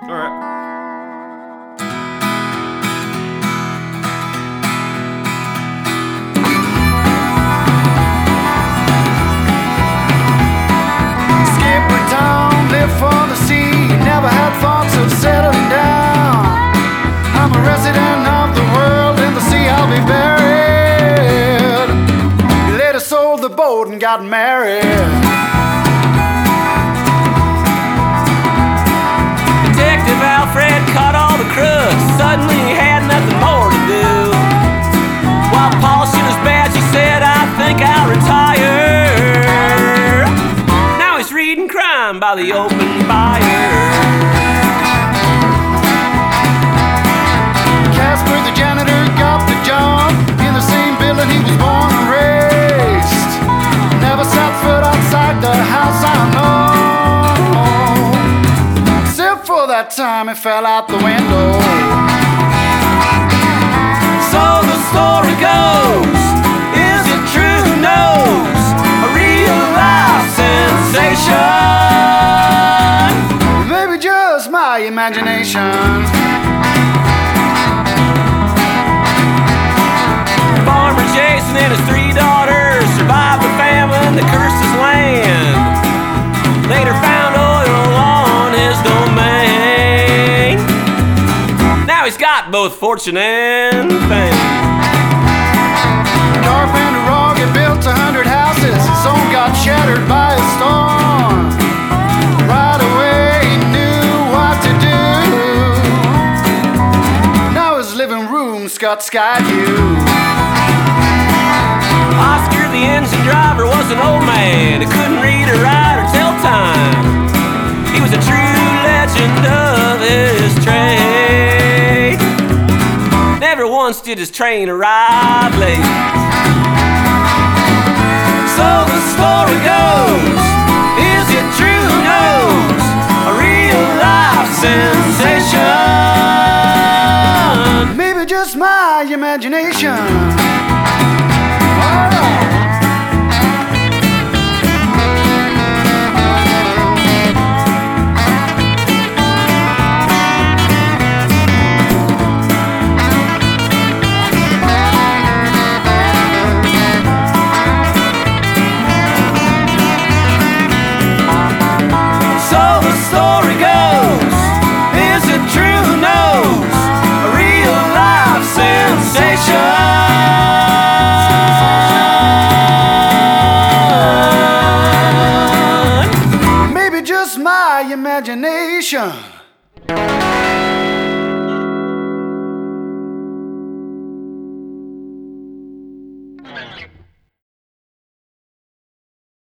All right. Skipper Tom lived for the sea, never had thoughts of settling down. I'm a resident of the world, in the sea I'll be buried. He later sold the boat and got married. Detective Alfred caught all the crooks. Suddenly he had nothing more to do. While polishing his badge, he said, I think I'll retire. Now he's reading crime by the open fire. Casper the janitor got the job in the same building he was born and raised. Never set foot outside the house I know. Except for that time he fell out the window. So the story goes, is it true? Who knows? A real life sensation. Maybe just my imagination. Farmer Jason and his 3 daughters survived the famine that cursed his land. Later found oil on his domain. Now he's got both fortune and fame. Carpenter Rog had built 100 houses. His own got shattered by a storm. Right away he knew what to do. Now his living room's got sky view. Oscar the engine driver was an old man who couldn't read or write or tell time. He was a true legend of his trade. Never once did his train arrive late. So the story goes, is it true? Who knows? A real life sensation. Maybe just my imagination. Maybe just my imagination.